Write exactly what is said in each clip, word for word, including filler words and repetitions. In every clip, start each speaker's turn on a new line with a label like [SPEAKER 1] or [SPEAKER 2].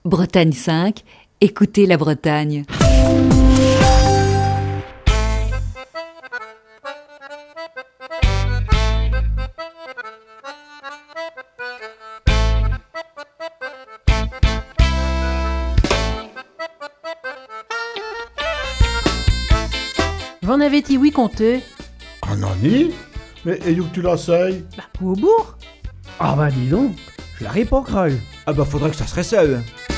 [SPEAKER 1] Bretagne cinq, écoutez la Bretagne.
[SPEAKER 2] Vous en avez-y, oui, comptez.
[SPEAKER 3] Ah, nani? Mais et où que tu l'essayes?
[SPEAKER 2] Bah, au bourg.
[SPEAKER 4] Ah bah dis donc, je l'aurais pas cru.
[SPEAKER 5] Ah bah faudrait que ça serait ça.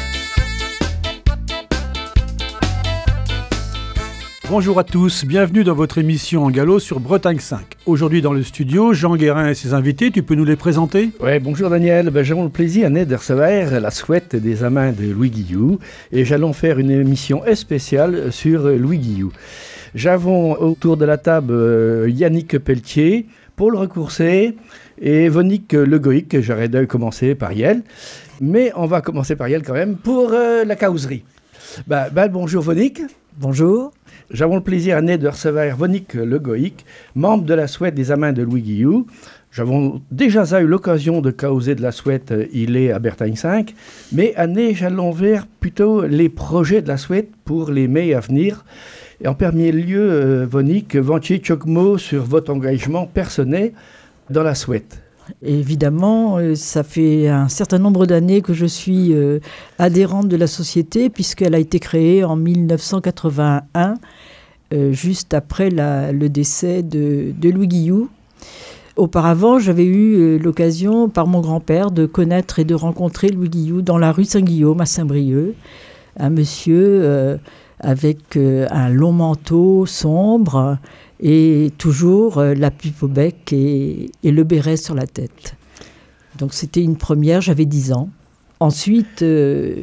[SPEAKER 6] Bonjour à tous, bienvenue dans votre émission en galop sur Bretagne cinq. Aujourd'hui dans le studio, Jean Guérin et ses invités, tu peux nous les présenter?
[SPEAKER 4] Ouais, bonjour Daniel, ben, j'ai le plaisir de recevoir la souhaite des amants de Louis Guillou et j'allons faire une émission spéciale sur Louis Guillou. J'avons autour de la table euh, Yannick Pelletier, Paul Recoursé et Vonique Legoïc. J'aurais dû commencer par Yel, mais on va commencer par Yel quand même pour euh, la causerie. Ben, ben, bonjour Vonique.
[SPEAKER 7] Bonjour.
[SPEAKER 4] J'avons le plaisir de recevoir Vonique Legoïc, membre de la souhaite des amants de Louis Guillou. J'avons déjà eu l'occasion de causer de la souhaite, il est à Bretagne cinq, mais année, j'allons vers plutôt les projets de la souhaite pour les mai à venir. Et en premier lieu, euh, Vonique, ventiez quelques mots sur votre engagement personnel dans la souhaite.
[SPEAKER 7] Évidemment, euh, ça fait un certain nombre d'années que je suis euh, adhérente de la société, puisqu'elle a été créée en dix-neuf cent quatre-vingt-un, euh, juste après la, le décès de, de Louis Guillou. Auparavant, j'avais eu euh, l'occasion, par mon grand-père, de connaître et de rencontrer Louis Guillou dans la rue Saint-Guillaume à Saint-Brieuc. Un monsieur euh, avec euh, un long manteau sombre et toujours euh, la pipe au bec et, et le béret sur la tête. Donc c'était une première, j'avais dix ans. Ensuite, euh,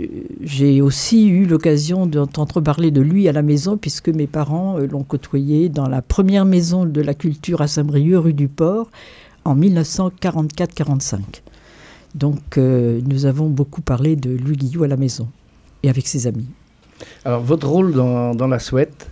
[SPEAKER 7] j'ai aussi eu l'occasion d'entendre parler de lui à la maison, puisque mes parents euh, l'ont côtoyé dans la première maison de la culture à Saint-Brieuc, rue du Port, en dix-neuf cent quarante-quatre quarante-cinq. Donc euh, nous avons beaucoup parlé de Louis Guillou à la maison et avec ses amis.
[SPEAKER 4] Alors, votre rôle dans, dans la souhaite?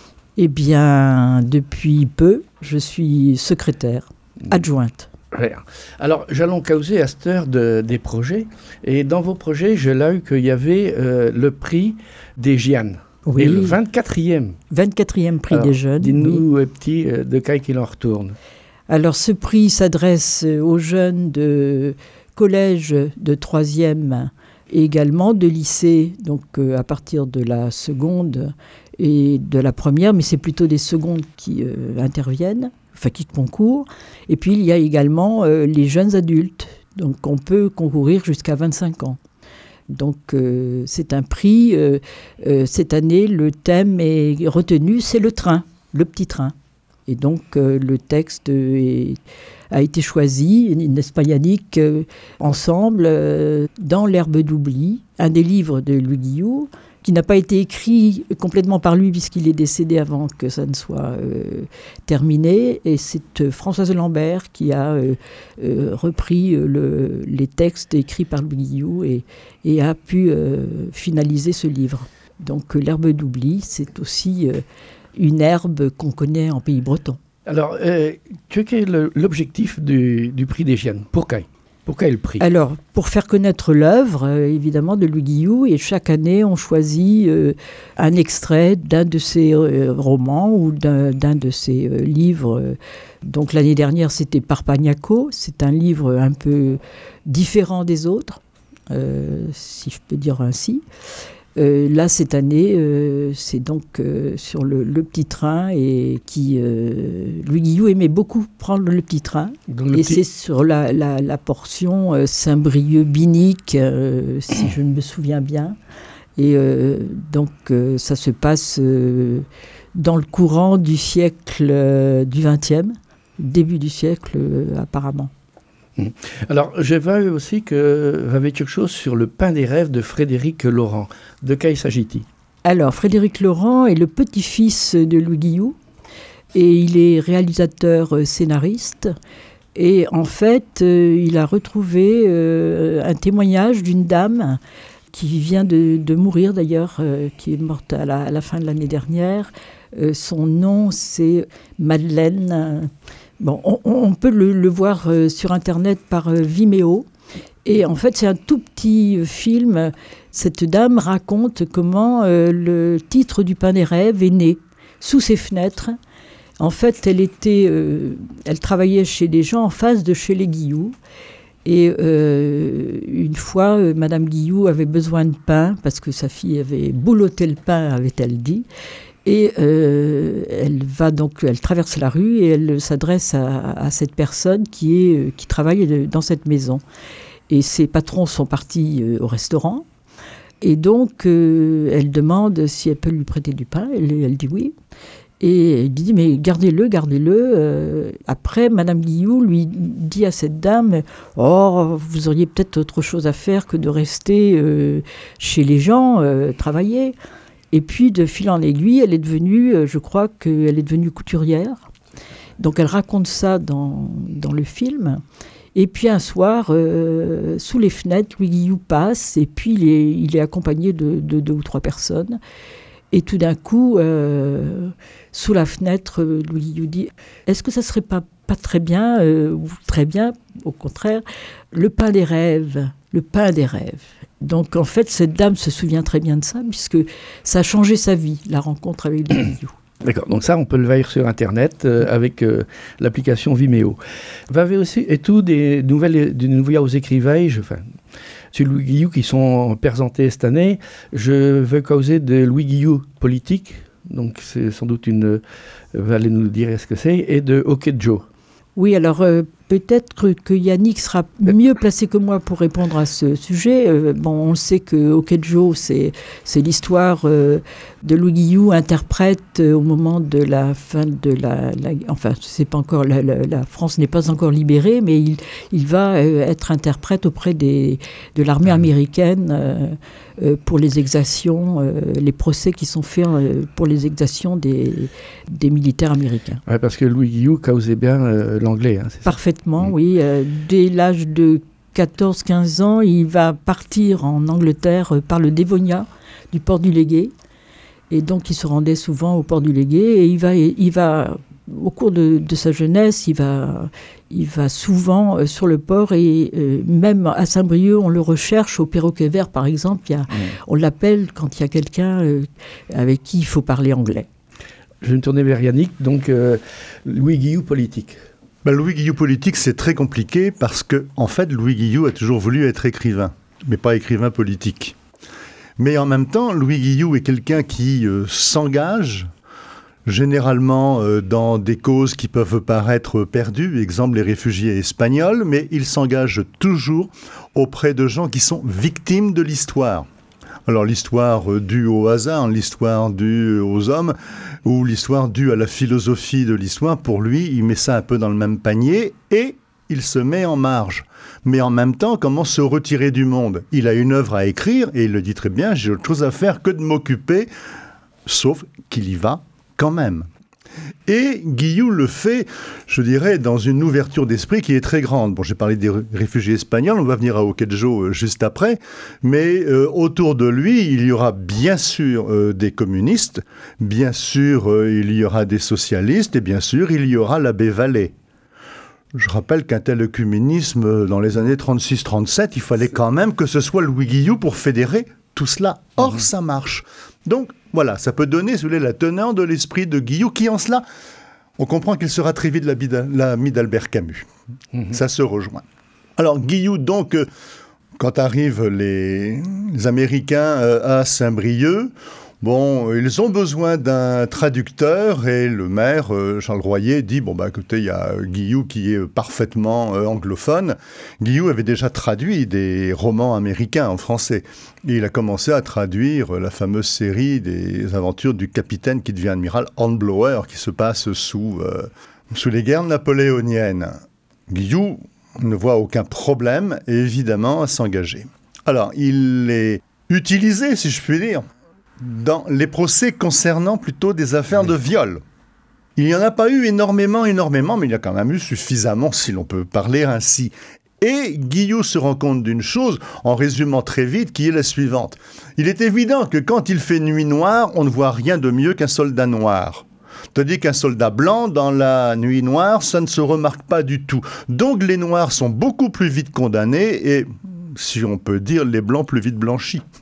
[SPEAKER 7] Eh bien, depuis peu, je suis secrétaire, adjointe.
[SPEAKER 4] Alors, j'allons causer à cette heure de, des projets. Et dans vos projets, je l'ai eu qu'il y avait euh, le prix des Giannes.
[SPEAKER 7] Oui.
[SPEAKER 4] Et le vingt-quatrième.
[SPEAKER 7] vingt-quatrième prix
[SPEAKER 4] Alors,
[SPEAKER 7] des jeunes.
[SPEAKER 4] Dis-nous,
[SPEAKER 7] oui.
[SPEAKER 4] petit, euh, de quoi qu'il en retourne.
[SPEAKER 7] Alors, ce prix s'adresse aux jeunes de collège de troisième et également de lycée, donc euh, à partir de la seconde et de la première, mais c'est plutôt des secondes qui euh, interviennent, enfin qui concourent. Et puis il y a également euh, les jeunes adultes, donc on peut concourir jusqu'à vingt-cinq ans. Donc euh, c'est un prix, euh, euh, cette année le thème est retenu, c'est le train, le petit train. Et donc euh, le texte est, a été choisi, n'est-ce pas Yannick, euh, ensemble, euh, dans l'herbe d'oubli, un des livres de Louis Guillou, qui n'a pas été écrit complètement par lui puisqu'il est décédé avant que ça ne soit euh, terminé. Et c'est euh, Françoise Lambert qui a euh, euh, repris euh, le, les textes écrits par Louis Guillou et, et a pu euh, finaliser ce livre. Donc euh, l'herbe d'oubli, c'est aussi euh, une herbe qu'on connaît en pays breton.
[SPEAKER 4] Alors, euh, quel est le, l'objectif du, du prix des Giannes? Pourquoi Pourquoi le prix?
[SPEAKER 7] Alors, pour faire connaître l'œuvre, euh, évidemment, de Louis Guillou, et chaque année, on choisit euh, un extrait d'un de ses euh, romans ou d'un, d'un de ses euh, livres. Donc, l'année dernière, c'était Parpagnaco. C'est un livre un peu différent des autres, euh, si je peux dire ainsi. Euh, là, cette année, euh, c'est donc euh, sur le, le petit train et qui euh, Louis Guillou aimait beaucoup prendre le petit train.
[SPEAKER 4] Donc, le
[SPEAKER 7] et
[SPEAKER 4] petit...
[SPEAKER 7] c'est sur la, la, la portion euh, Saint-Brieuc-Binic, euh, si je me souviens bien. Et euh, donc, euh, ça se passe euh, dans le courant du siècle euh, du vingtième, début du siècle euh, apparemment.
[SPEAKER 4] Alors, j'ai vu aussi que vous avez quelque chose sur le pain des rêves de Frédéric Laurent. De quoi s'agit-il?
[SPEAKER 7] Alors, Frédéric Laurent est le petit-fils de Louis Guillou et il est réalisateur euh, scénariste. Et en fait, euh, il a retrouvé euh, un témoignage d'une dame qui vient de, de mourir d'ailleurs, euh, qui est morte à la, à la fin de l'année dernière. Euh, son nom, c'est Madeleine... Euh, Bon, on, on peut le, le voir euh, sur Internet par euh, Vimeo. Et en fait, c'est un tout petit euh, film cette dame raconte comment euh, le titre du Pain des Rêves est né sous ses fenêtres. En fait, elle, était, euh, elle travaillait chez des gens en face de chez les Guillou. Et euh, une fois, euh, Madame Guillou avait besoin de pain, parce que sa fille avait boulotté le pain, avait-elle dit. Et euh, elle va donc, elle traverse la rue et elle s'adresse à, à cette personne qui, est, qui travaille dans cette maison. Et ses patrons sont partis euh, au restaurant. Et donc, euh, elle demande si elle peut lui prêter du pain. Elle, elle dit oui. Et il dit, mais gardez-le, gardez-le. Euh, après, Madame Guillou lui dit à cette dame, « Oh, vous auriez peut-être autre chose à faire que de rester euh, chez les gens, euh, travailler. » Et puis, de fil en aiguille, elle est devenue, euh, je crois qu'elle est devenue couturière. Donc, elle raconte ça dans, dans le film. Et puis, un soir, euh, sous les fenêtres, Louis Guillou passe, et puis il est, il est accompagné de, de deux ou trois personnes. Et tout d'un coup, euh, sous la fenêtre, Louis Guillou dit « Est-ce que ça ne serait pas, pas très bien, euh, ou très bien, au contraire, le pain des rêves, le pain des rêves ?» Donc en fait, cette dame se souvient très bien de ça, puisque ça a changé sa vie, la rencontre avec Louis Guillou.
[SPEAKER 4] D'accord, donc ça, on peut le voir sur Internet euh, avec euh, l'application Vimeo. Vous avez aussi et tout des nouvelles, des nouveaux écrivains, enfin, sur Louis Guillou qui sont présentés cette année. Je veux causer de Louis Guillou politique, donc c'est sans doute une. Vous allez nous dire ce que c'est, et de OK Joe.
[SPEAKER 7] Oui, alors euh, peut-être que, que Yannick sera mieux placé que moi pour répondre à ce sujet. Euh, bon, on sait que OK Joe, c'est, c'est l'histoire euh, de Louis Guillou, interprète euh, au moment de la fin de la... la enfin, c'est pas encore, la, la, la France n'est pas encore libérée, mais il, il va euh, être interprète auprès des, de l'armée américaine euh, euh, pour les exactions, euh, les procès qui sont faits euh, pour les exactions des, des militaires américains.
[SPEAKER 4] Ouais, parce que Louis Guillou causait bien euh, l'anglais. Hein, c'est
[SPEAKER 7] Parfaitement,
[SPEAKER 4] ça.
[SPEAKER 7] oui. Euh, dès l'âge de quatorze quinze ans, il va partir en Angleterre euh, par le Dévonia du port du Légué. Et donc, il se rendait souvent au port du Légué. Et il va, il va au cours de, de sa jeunesse, il va, il va souvent euh, sur le port. Et euh, même à Saint-Brieuc, on le recherche au Perroquet Vert, par exemple. Il y a, mmh. On l'appelle quand il y a quelqu'un euh, avec qui il faut parler anglais.
[SPEAKER 4] Je vais me tourner vers Yannick. Donc, euh, Louis Guillou politique.
[SPEAKER 5] Ben, Louis Guillou politique, c'est très compliqué parce que, en fait, Louis Guillou a toujours voulu être écrivain, mais pas écrivain politique. Mais en même temps, Louis Guillou est quelqu'un qui euh, s'engage généralement euh, dans des causes qui peuvent paraître perdues, exemple les réfugiés espagnols, mais il s'engage toujours auprès de gens qui sont victimes de l'histoire. Alors l'histoire euh, due au hasard, l'histoire due aux hommes, ou l'histoire due à la philosophie de l'histoire, pour lui, il met ça un peu dans le même panier et il se met en marge. Mais en même temps, comment se retirer du monde ? Il a une œuvre à écrire et il le dit très bien, j'ai autre chose à faire que de m'occuper, sauf qu'il y va quand même. Et Guillou le fait, je dirais, dans une ouverture d'esprit qui est très grande. Bon, j'ai parlé des réfugiés espagnols, on va venir à OK Joe juste après, mais euh, autour de lui, il y aura bien sûr euh, des communistes, bien sûr euh, il y aura des socialistes, et bien sûr il y aura l'abbé Vallée. Je rappelle qu'un tel œcuménisme, dans les années trente-six trente-sept, il fallait quand même que ce soit Louis Guillou pour fédérer tout cela. Or, mmh. ça marche. Donc, voilà, ça peut donner, si vous voulez, la teneur de l'esprit de Guillou, qui, en cela, on comprend qu'il sera très vite l'ami d'Albert Camus. Mmh. Ça se rejoint. Alors, Guillou, donc, euh, quand arrivent les, les Américains euh, à Saint-Brieuc, bon, ils ont besoin d'un traducteur et le maire, euh, Charles Royer, dit, bon, bah écoutez, il y a Guillou qui est parfaitement euh, anglophone. Guillou avait déjà traduit des romans américains en français. Et il a commencé à traduire la fameuse série des aventures du capitaine qui devient amiral Hornblower, qui se passe sous, euh, sous les guerres napoléoniennes. Guillou ne voit aucun problème, évidemment, à s'engager. Alors, il est utilisé, si je puis dire, dans les procès concernant plutôt des affaires de viol. Il n'y en a pas eu énormément, énormément, mais il y a quand même eu suffisamment, si l'on peut parler ainsi. Et Guillou se rend compte d'une chose, en résumant très vite, qui est la suivante. Il est évident que quand il fait nuit noire, on ne voit rien de mieux qu'un soldat noir. Tandis qu'un soldat blanc, dans la nuit noire, ça ne se remarque pas du tout. Donc les noirs sont beaucoup plus vite condamnés et, si on peut dire, les blancs plus vite blanchis.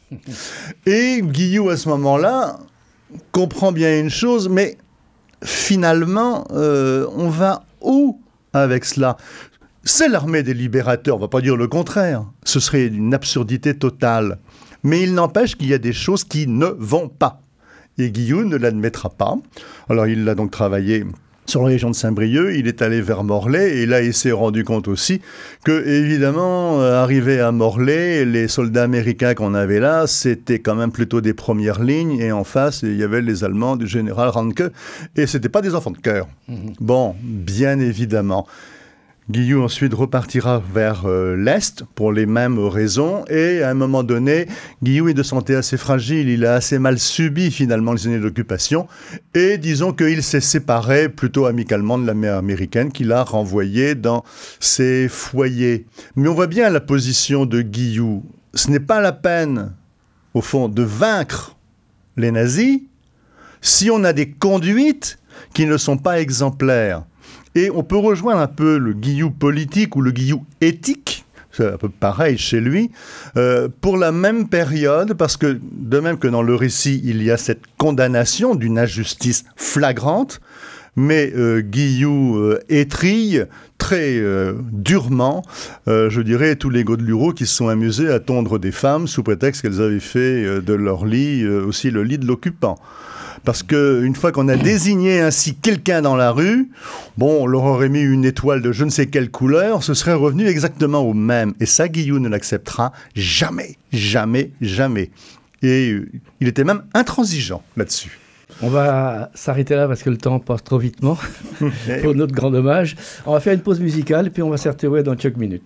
[SPEAKER 5] Et Guillou, à ce moment-là, comprend bien une chose, mais finalement, euh, on va où avec cela ? C'est l'armée des libérateurs, on ne va pas dire le contraire. Ce serait une absurdité totale. Mais il n'empêche qu'il y a des choses qui ne vont pas. Et Guillou ne l'admettra pas. Alors il a donc travaillé sur la région de Saint-Brieuc, il est allé vers Morlaix, et là il s'est rendu compte aussi que, évidemment, euh, arrivé à Morlaix, les soldats américains qu'on avait là, c'était quand même plutôt des premières lignes, et en face, il y avait les Allemands du général Ranke, et c'était pas des enfants de cœur. Mmh. Bon, bien évidemment. Guillou ensuite repartira vers euh, l'Est pour les mêmes raisons, et à un moment donné, Guillou est de santé assez fragile, il a assez mal subi finalement les années d'occupation, et disons qu'il s'est séparé plutôt amicalement de l'armée américaine qui l'a renvoyé dans ses foyers. Mais on voit bien la position de Guillou. Ce n'est pas la peine, au fond, de vaincre les nazis si on a des conduites qui ne sont pas exemplaires. Et on peut rejoindre un peu le Guillou politique ou le Guillou éthique, c'est un peu pareil chez lui, euh, pour la même période, parce que de même que dans le récit, il y a cette condamnation d'une injustice flagrante, mais euh, Guillou euh, étrille très euh, durement, euh, je dirais, tous les Godelureaux qui se sont amusés à tondre des femmes sous prétexte qu'elles avaient fait euh, de leur lit euh, aussi le lit de l'occupant. Parce qu'une fois qu'on a désigné ainsi quelqu'un dans la rue, bon, on leur aurait mis une étoile de je ne sais quelle couleur, ce serait revenu exactement au même. Et ça, Guillou ne l'acceptera jamais, jamais, jamais. Et euh, il était même intransigeant là-dessus.
[SPEAKER 4] On va s'arrêter là parce que le temps passe trop vitement, pour notre grand dommage. On va faire une pause musicale, puis on va se retrouver dans quelques minutes.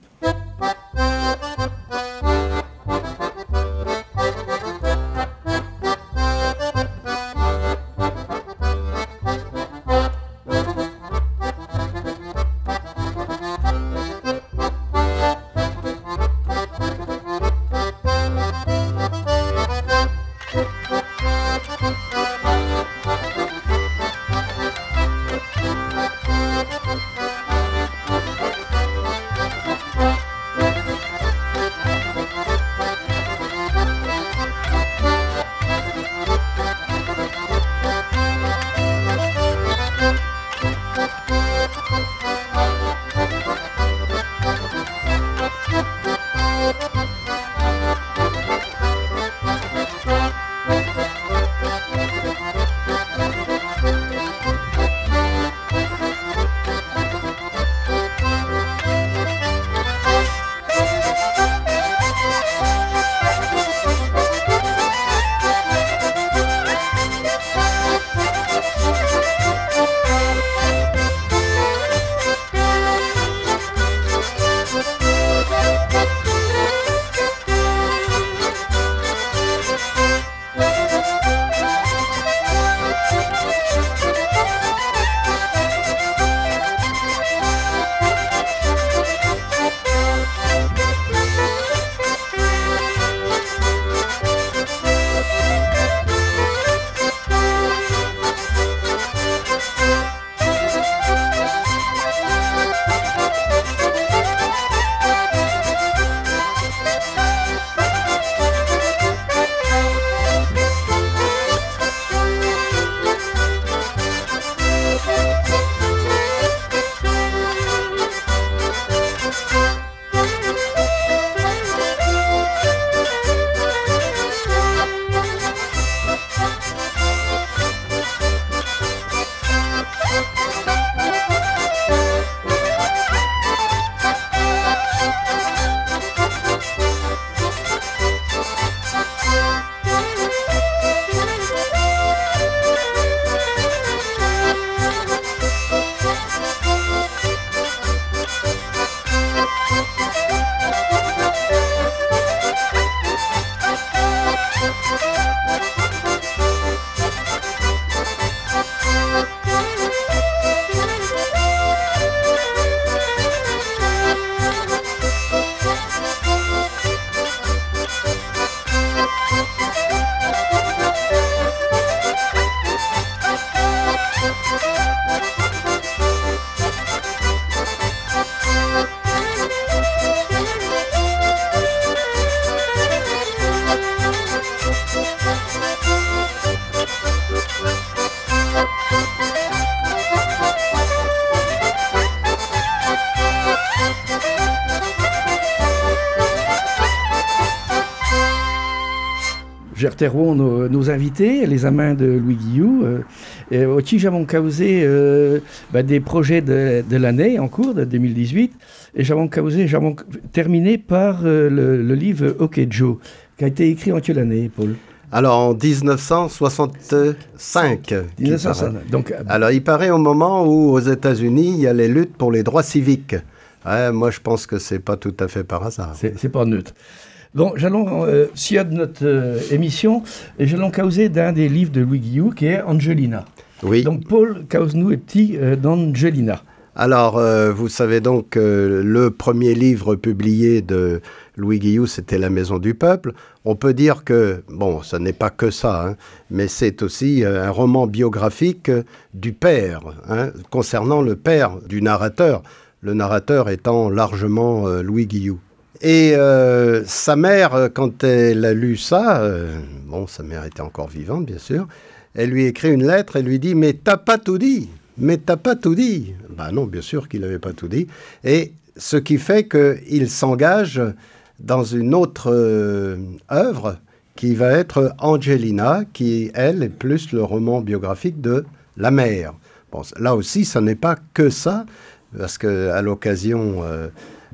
[SPEAKER 4] Je reterrons nos, nos invités, les amants de Louis Guillou. Euh, et aussi, j'avons causé euh, bah, des projets de, de l'année en cours, de deux mille dix-huit. Et j'avons causé, j'avons terminé par euh, le, le livre OK Joe, qui a été écrit en quelle année, Paul?
[SPEAKER 8] Alors, en dix-neuf cent soixante-cinq.
[SPEAKER 4] dix-neuf cent soixante-cinq. Donc,
[SPEAKER 8] alors, il paraît au moment où, aux États-Unis, il y a les luttes pour les droits civiques. Ouais, moi, je pense que c'est pas tout à fait par hasard.
[SPEAKER 4] C'est, c'est pas neutre. Bon, j'allons, euh, s'il y a de notre euh, émission, j'allons causer d'un des livres de Louis Guillou, qui est Angelina.
[SPEAKER 8] Oui.
[SPEAKER 4] Donc, Paul, cause-nous un petit euh, d'Angelina.
[SPEAKER 8] Alors, euh, vous savez donc que euh, le premier livre publié de Louis Guillou, c'était La Maison du Peuple. On peut dire que, bon, ce n'est pas que ça, hein, mais c'est aussi euh, un roman biographique euh, du père, hein, concernant le père du narrateur, le narrateur étant largement euh, Louis Guillou. Et euh, sa mère, quand elle a lu ça, euh, bon, sa mère était encore vivante, bien sûr, elle lui écrit une lettre, elle lui dit « Mais t'as pas tout dit !» Mais t'as pas tout dit. Ben non, bien sûr qu'il n'avait pas tout dit. Et ce qui fait qu'il s'engage dans une autre euh, œuvre qui va être Angelina, qui, elle, est plus le roman biographique de la mère. Bon, là aussi, ce n'est pas que ça, parce qu'à l'occasion euh,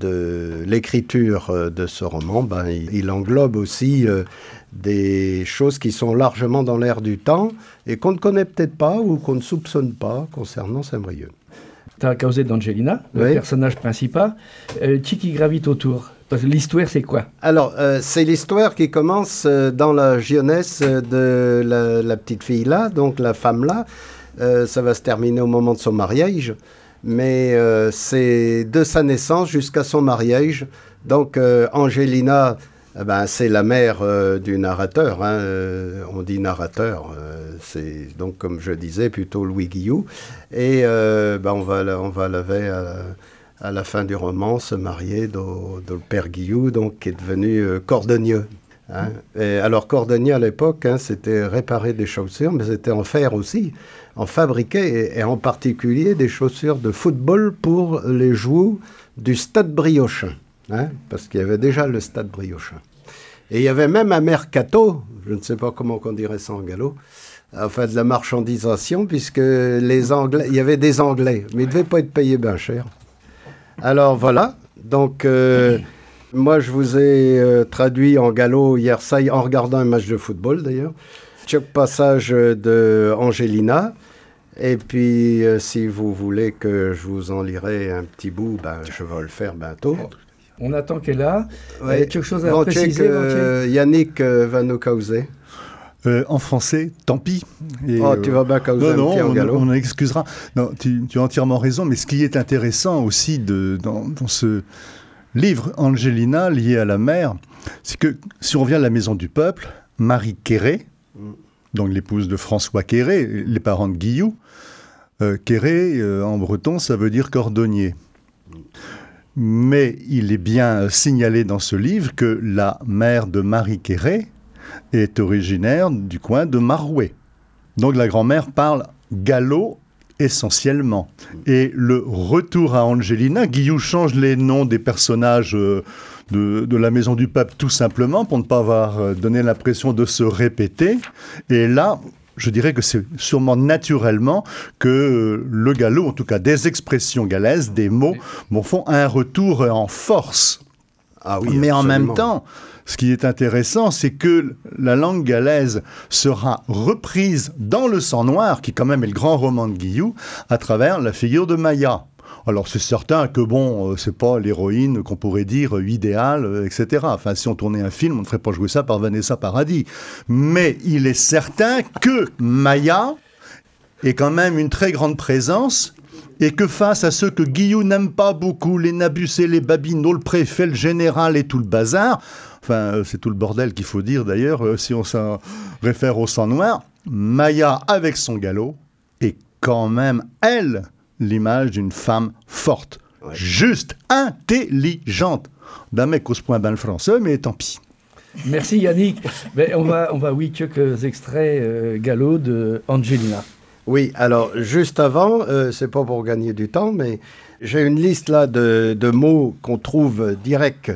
[SPEAKER 8] de l'écriture euh, de ce roman, ben, il, il englobe aussi euh, des choses qui sont largement dans l'air du temps et qu'on ne connaît peut-être pas ou qu'on ne soupçonne pas concernant Saint-Brieuc.
[SPEAKER 4] Tu as causé d'Angelina, le
[SPEAKER 8] oui. personnage
[SPEAKER 4] principal. Euh, qui qui gravite autour? Parce que l'histoire, c'est quoi?
[SPEAKER 8] Alors, euh, c'est l'histoire qui commence euh, dans la jeunesse de la, la petite fille-là, donc la femme-là. Euh, ça va se terminer au moment de son mariage, mais euh, c'est de sa naissance jusqu'à son mariage. Donc, euh, Angelina... Eh ben, c'est la mère euh, du narrateur, hein, euh, on dit narrateur, euh, c'est donc comme je disais plutôt Louis Guillou, et euh, ben, on va on va l'avait à, à la fin du roman se marier de le père Guillou, donc qui est devenu euh, cordonnier. Hein. Et alors cordonnier à l'époque, hein, c'était réparer des chaussures, mais c'était en faire aussi, en fabriquer, et, et en particulier des chaussures de football pour les joueurs du Stade Briochin. Hein, parce qu'il y avait déjà le Stade Briochin. Et il y avait même un mercato, je ne sais pas comment on dirait ça en gallo, enfin de la marchandisation, puisque les Anglais, il y avait des Anglais, mais ils ne devaient pas être payés bien cher. Alors voilà, donc euh, moi je vous ai euh, traduit en gallo hier ça, en regardant un match de football d'ailleurs, chaque passage de Angelina. Et puis, euh, si vous voulez que je vous en lirai un petit bout, ben, je vais le faire bientôt.
[SPEAKER 4] On attend qu'elle a.
[SPEAKER 8] Ouais.
[SPEAKER 4] Il y a quelque chose à
[SPEAKER 8] Bon,
[SPEAKER 4] préciser
[SPEAKER 8] que, euh, Yannick euh, va nous causer.
[SPEAKER 5] Euh, en français, tant pis. Et,
[SPEAKER 8] oh, tu vas bien causer
[SPEAKER 5] non,
[SPEAKER 8] un
[SPEAKER 5] non,
[SPEAKER 8] petit en
[SPEAKER 5] on,
[SPEAKER 8] galop.
[SPEAKER 5] on en excusera. Non, tu, tu as entièrement raison, mais ce qui est intéressant aussi de, dans, dans ce livre, Angelina, lié à la mère, c'est que si on revient à La Maison du Peuple, Marie Quéré, mm. donc l'épouse de François Quéré, les parents de Guillou, euh, Quéré, euh, en breton, ça veut dire cordonnier. Mm. Mais il est bien signalé dans ce livre que la mère de Marie Quéré est originaire du coin de Marouet. Donc la grand-mère parle gallo essentiellement. Et le retour à Angelina, Guillou change les noms des personnages euh, de, de la Maison du Peuple tout simplement pour ne pas avoir euh, donné l'impression de se répéter. Et là, je dirais que c'est sûrement naturellement que euh, le gallo, en tout cas des expressions galaises, des mots, bon, font un retour en force.
[SPEAKER 8] Ah oui,
[SPEAKER 5] mais
[SPEAKER 8] absolument.
[SPEAKER 5] En même temps, ce qui est intéressant, c'est que la langue galaise sera reprise dans Le Sang Noir, qui quand même est le grand roman de Guillou, à travers la figure de Maya. Alors c'est certain que bon, euh, c'est pas l'héroïne qu'on pourrait dire euh, idéale, euh, et cetera. Enfin, si on tournait un film, on ne ferait pas jouer ça par Vanessa Paradis. Mais il est certain que Maya est quand même une très grande présence et que face à ceux que Guillou n'aime pas beaucoup, les Nabucet, les Babineaux, le préfet, le général et tout le bazar, enfin, euh, c'est tout le bordel qu'il faut dire d'ailleurs, euh, si on s'en réfère au Sang Noir, Maya, avec son galop, est quand même, elle, l'image d'une femme forte, ouais. Juste, intelligente. D'un mec au point ben le français, mais tant pis.
[SPEAKER 4] Merci Yannick. Ben, on va, on va oui, quelques extraits euh, gallo de Angelina.
[SPEAKER 8] Oui, alors juste avant, euh, c'est pas pour gagner du temps, mais j'ai une liste là de, de mots qu'on trouve direct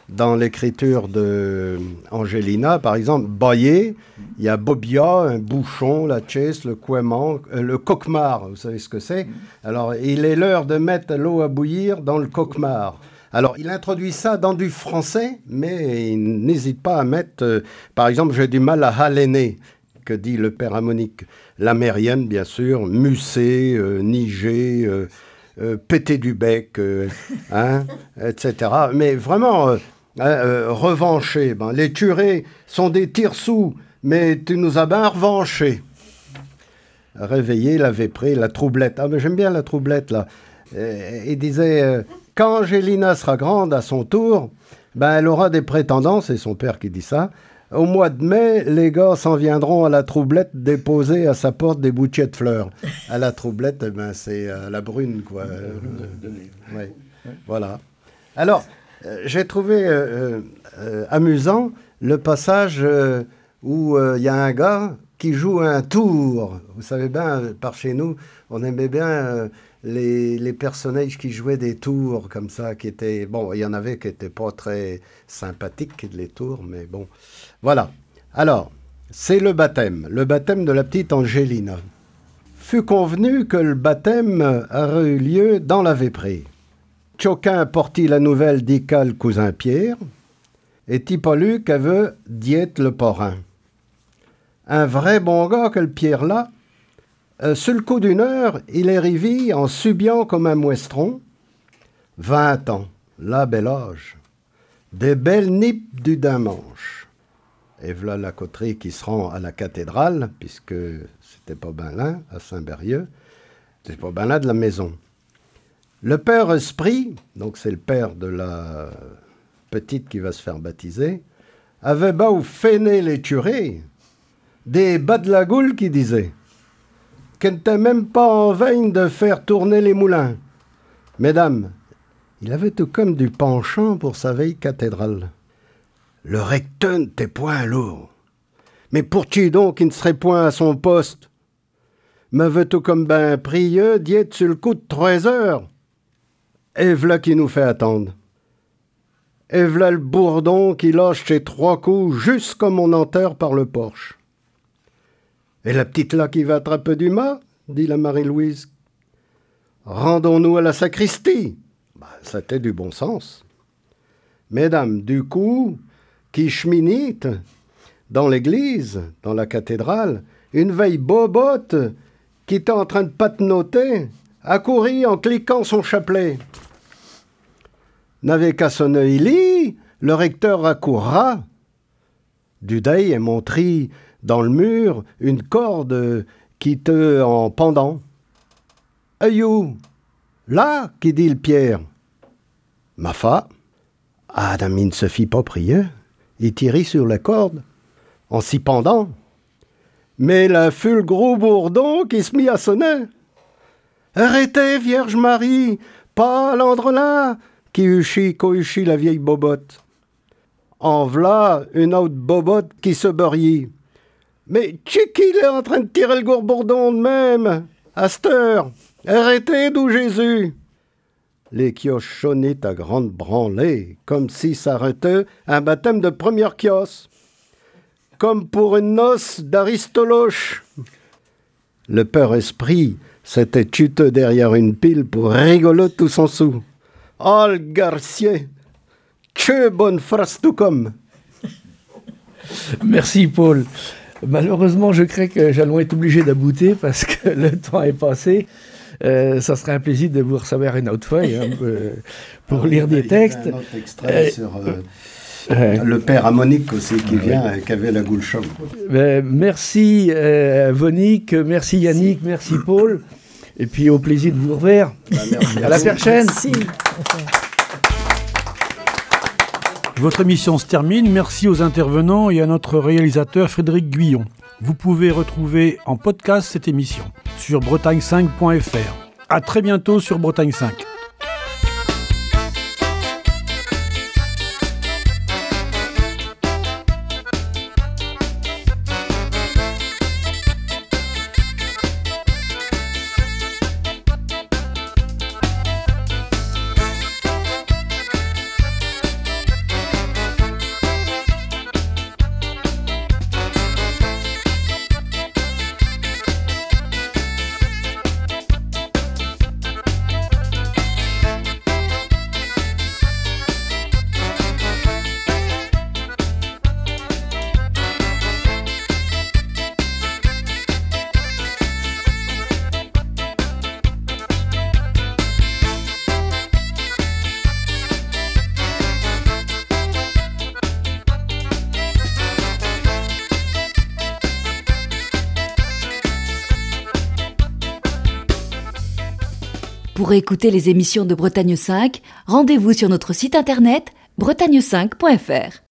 [SPEAKER 8] dans l'écriture de Angelina, par exemple, Boyer, il y a Bobia, un bouchon, la chaise, le couement, euh, le coquemar, vous savez ce que c'est? Alors, il est l'heure de mettre l'eau à bouillir dans le coquemar. Alors, il introduit ça dans du français, mais il n'hésite pas à mettre, euh, par exemple, j'ai du mal à halener, que dit le père Ammonique. L'amérienne, bien sûr, mucer, euh, niger, euh, euh, péter du bec, euh, hein, et cetera. Mais vraiment, euh, euh, revancher. Ben, les turés sont des tire-sous, mais tu nous as bien revanchés. Réveiller, la véprée, la troublette. Ah, mais j'aime bien la troublette, là. Euh, il disait, euh, quand Angelina sera grande à son tour, ben, elle aura des prétendants, c'est son père qui dit ça. Au mois de mai, les gars s'en viendront à la troublette déposer à sa porte des bouquets de fleurs. À la troublette, eh ben, c'est à la brune, quoi. Euh, euh, ouais. Voilà. Alors, euh, j'ai trouvé euh, euh, amusant le passage euh, où il euh, y a un gars qui joue un tour. Vous savez bien, par chez nous, on aimait bien euh, les, les personnages qui jouaient des tours comme ça, qui étaient... Bon, il y en avait qui n'étaient pas très sympathiques, les tours, mais bon... Voilà. Alors, c'est le baptême, le baptême de la petite Angelina. Fut convenu que le baptême aurait eu lieu dans la véprée. Choquin portit la nouvelle d'Ica le cousin Pierre, et Tipolu qu'avait diète le parrain. Un vrai bon gars que le Pierre là, euh, sur le coup d'une heure, il est rivi en subiant comme un mouestron. Vingt ans, là bel âge, des belles nippes du dimanche. Et voilà la coterie qui se rend à la cathédrale, puisque c'était pas ben là, à Saint-Berrieux, c'était pas ben là de la maison. Le père Esprit, donc c'est le père de la petite qui va se faire baptiser, avait bas ou feiné les turés, des bas de la goule qui disaient qu'elle n'était même pas en veine de faire tourner les moulins. Mesdames, il avait tout comme du penchant pour sa vieille cathédrale. Le recteur n'était point lourd. Mais pour qui donc il ne serait point à son poste? Me veut tout comme ben prieux d'y sur le coup de trois heures. Et v'là qui nous fait attendre. Et v'là le bourdon qui lâche ses trois coups juste comme on enterre par le porche. Et la petite là qui va attraper du mât, dit la Marie-Louise. Rendons-nous à la sacristie. Ben, c'était du bon sens. Mesdames, du coup... qui cheminite dans l'église, dans la cathédrale, une vieille bobotte qui était en train de patenoter, accourit en cliquant son chapelet. N'avait qu'à sonner Illy, le recteur accourra. Du deuil est montré dans le mur une corde qui était en pendant. « Ayou, là, qui dit le Pierre. »« Ma fa, Adam ne se fit pas prier. » Il tirait sur la corde, en s'y pendant. Mais là fut le gros bourdon qui se mit à sonner. « Arrêtez, Vierge Marie, pas à l'endroit là !» qui huchit, cohuchit la vieille bobotte. En v'là une autre bobotte qui se beurrit. « Mais Tchiki, il est en train de tirer le gros bourdon de même, à cette heure. Arrêtez, d'où Jésus !» Les kioches sonnaient à grande branlée, comme si s'arrêtait un baptême de première kiosse, comme pour une noce d'Aristoloche. Le père Esprit s'était tuté derrière une pile pour rigoler tout son sou. « Oh, le garcier, que bonne phrase tout comme !»
[SPEAKER 4] Merci, Paul. Malheureusement, je crains que j'allons être obligé d'abouter parce que le temps est passé. Euh, ça serait un plaisir de vous recevoir une autre fois hein, euh, pour ah, lire des textes.
[SPEAKER 8] Il y a un autre extrait euh, sur euh, euh, le père Ammonique aussi qui euh, vient, euh, qui avait la goule chaude.
[SPEAKER 4] Euh, merci euh, Vonique, merci Yannick, merci Paul. Et puis au plaisir de vous revoir. Bah, merci à la prochaine. Merci.
[SPEAKER 6] Votre émission se termine. Merci aux intervenants et à notre réalisateur Frédéric Guyon. Vous pouvez retrouver en podcast cette émission sur bretagne cinq point f r. À très bientôt sur Bretagne cinq.
[SPEAKER 1] Pour écouter les émissions de Bretagne cinq, rendez-vous sur notre site internet bretagne cinq point f r.